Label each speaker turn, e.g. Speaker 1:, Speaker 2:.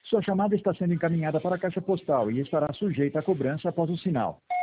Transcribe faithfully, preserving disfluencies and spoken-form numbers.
Speaker 1: Sua chamada está sendo encaminhada para a caixa postal e estará sujeita a cobrança após o sinal.